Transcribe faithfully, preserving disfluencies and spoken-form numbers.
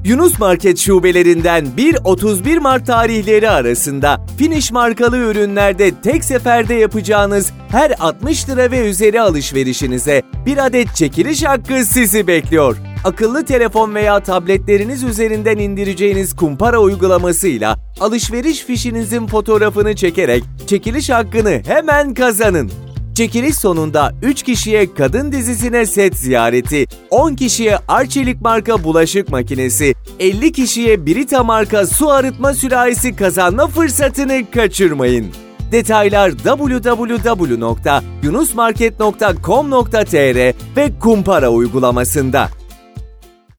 Yunus Market şubelerinden bir otuz bir Mart tarihleri arasında Finish markalı ürünlerde tek seferde yapacağınız her altmış lira ve üzeri alışverişinize bir adet çekiliş hakkı sizi bekliyor. Akıllı telefon veya tabletleriniz üzerinden indireceğiniz Kumpara uygulamasıyla alışveriş fişinizin fotoğrafını çekerek çekiliş hakkını hemen kazanın. Çekiliş sonunda üç kişiye kadın dizisine set ziyareti, on kişiye Arçelik marka bulaşık makinesi, elli kişiye Brita marka su arıtma sürahisi kazanma fırsatını kaçırmayın. Detaylar double-u double-u double-u nokta yunusmarket nokta com nokta tr ve Kumpara uygulamasında.